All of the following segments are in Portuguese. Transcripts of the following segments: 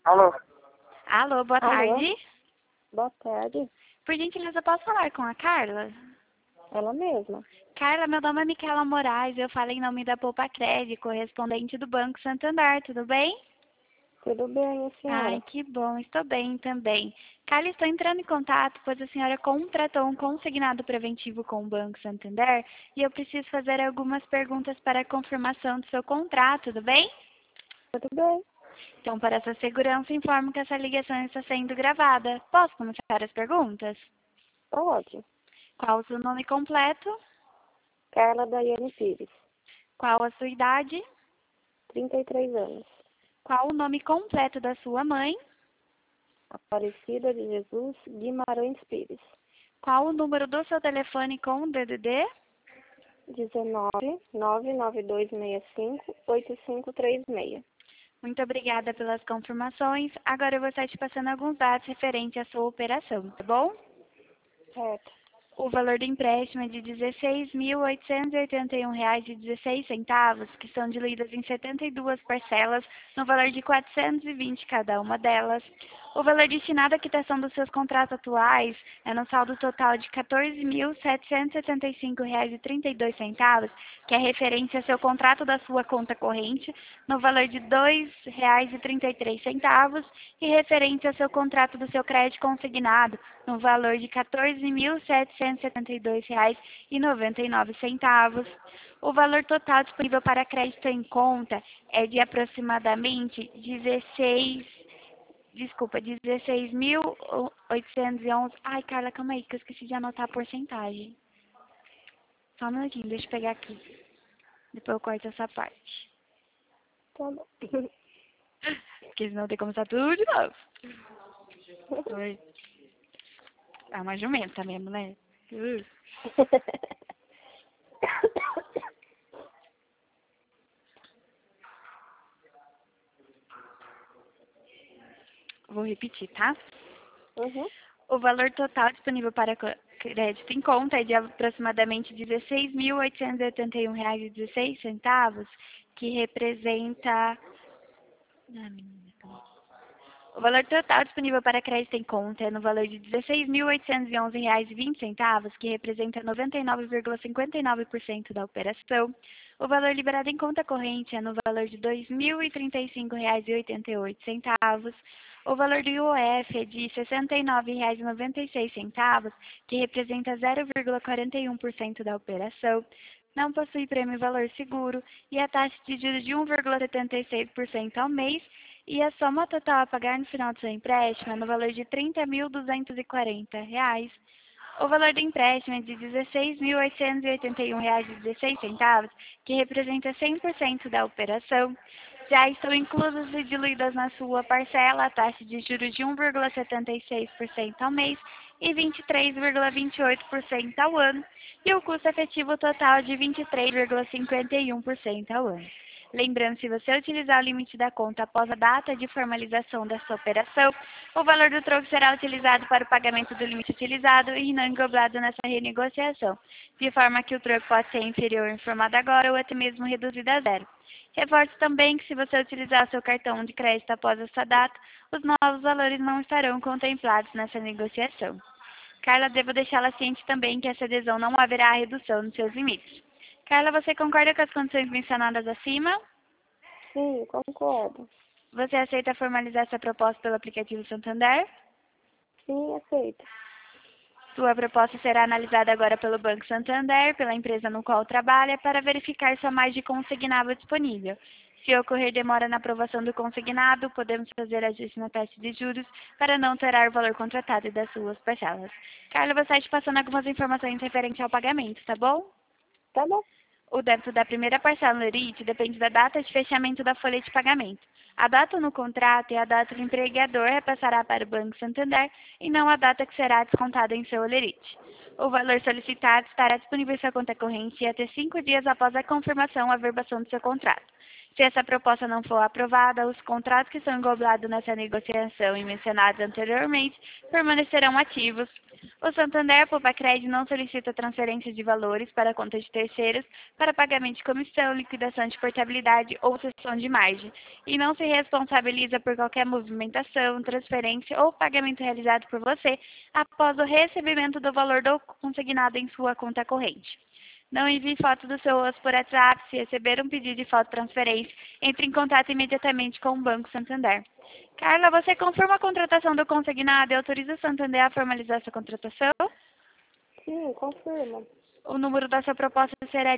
Alô? Alô, boa Alô? tarde. Boa tarde. Por gentileza, posso falar com a Carla? Ela mesma. Carla, meu nome é Micaela Moraes, eu falo em nome da Poupa Crédito, correspondente do Banco Santander, tudo bem? Tudo bem, a senhora? Ai, que bom, estou bem também. Carla, estou entrando em contato, pois a senhora contratou um consignado preventivo com o Banco Santander e eu preciso fazer algumas perguntas para a confirmação do seu contrato, tudo bem? Tudo bem. Então, para essa segurança, informo que essa ligação está sendo gravada. Posso começar as perguntas? Pode. Qual o seu nome completo? Carla Daiane Pires. Qual a sua idade? 33 anos. Qual o nome completo da sua mãe? Aparecida de Jesus Guimarães Pires. Qual o número do seu telefone com o DDD? 19 99265 8536. Muito obrigada pelas confirmações. Agora eu vou estar te passando alguns dados referentes à sua operação, tá bom? Certo. O valor do empréstimo é de R$ 16.881,16, que são diluídas em 72 parcelas, no valor de R$ 420 cada uma delas. O valor destinado à quitação dos seus contratos atuais é no saldo total de R$ 14.775,32, que é referente ao seu contrato da sua conta corrente, no valor de R$ 2,33, e referente ao seu contrato do seu crédito consignado, no valor de R$ 14.772,99. O valor total disponível para crédito em conta é de aproximadamente 16.811. Ai, Carla, calma aí, que eu esqueci de anotar a porcentagem. Só um minutinho, deixa eu pegar aqui. Depois eu corto essa parte. Tá bom. Porque senão tem que começar tudo de novo. Oi. É uma jumenta mesmo, né? Vou repetir, tá? Uhum. O valor total disponível para crédito em conta é de aproximadamente R$ 16.881,16, que representa... Ah, menina, calma. O valor total disponível para crédito em conta é no valor de R$ 16.811,20, que representa 99,59% da operação. O valor liberado em conta corrente é no valor de R$ 2.035,88. O valor do IOF é de R$ 69,96, que representa 0,41% da operação. Não possui prêmio e valor seguro e a taxa de juros de 1,76% ao mês, e a soma total a pagar no final do seu empréstimo é no valor de R$ 30.240. O valor do empréstimo é de R$ 16.881,16, que representa 100% da operação. Já estão inclusas e diluídas na sua parcela a taxa de juros de 1,76% ao mês e 23,28% ao ano, e o custo efetivo total de 23,51% ao ano. Lembrando, se você utilizar o limite da conta após a data de formalização da sua operação, o valor do troco será utilizado para o pagamento do limite utilizado e não englobado nessa renegociação, de forma que o troco pode ser inferior informado agora ou até mesmo reduzido a zero. Reforço também que, se você utilizar o seu cartão de crédito após essa data, os novos valores não estarão contemplados nessa negociação. Carla, devo deixá-la ciente também que essa adesão não haverá redução nos seus limites. Carla, você concorda com as condições mencionadas acima? Sim, concordo. Você aceita formalizar essa proposta pelo aplicativo Santander? Sim, aceito. Sua proposta será analisada agora pelo Banco Santander, pela empresa no qual trabalha, para verificar sua margem consignável disponível. Se ocorrer demora na aprovação do consignado, podemos fazer ajuste na taxa de juros para não alterar o valor contratado das suas parcelas. Carla, vou estar te passando algumas informações referentes ao pagamento, tá bom? Tá bom. O débito da primeira parcela no LERIT depende da data de fechamento da folha de pagamento. A data no contrato é a data que o empregador repassará para o Banco Santander e não a data que será descontada em seu LERIT. O valor solicitado estará disponível em sua conta corrente até 5 dias após a confirmação ou averbação do seu contrato. Se essa proposta não for aprovada, os contratos que são englobados nessa negociação e mencionados anteriormente permanecerão ativos. O Santander Poupa-Cred não solicita transferência de valores para conta de terceiros para pagamento de comissão, liquidação de portabilidade ou cessão de margem e não se responsabiliza por qualquer movimentação, transferência ou pagamento realizado por você após o recebimento do valor do consignado em sua conta corrente. Não envie foto do seu osso por WhatsApp. Se receber um pedido de foto de transferência, entre em contato imediatamente com o Banco Santander. Carla, você confirma a contratação do consignado e autoriza o Santander a formalizar essa contratação? Sim, confirma. O número da sua proposta será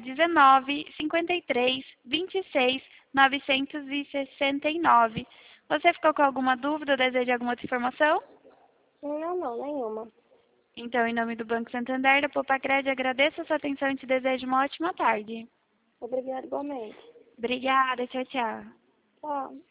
19 53 26 969. Você ficou com alguma dúvida ou deseja alguma outra informação? Não, nenhuma. Então, em nome do Banco Santander, da Poupa-Cred, agradeço a sua atenção e te desejo uma ótima tarde. Obrigada igualmente. Obrigada, tchau, tchau. Tchau.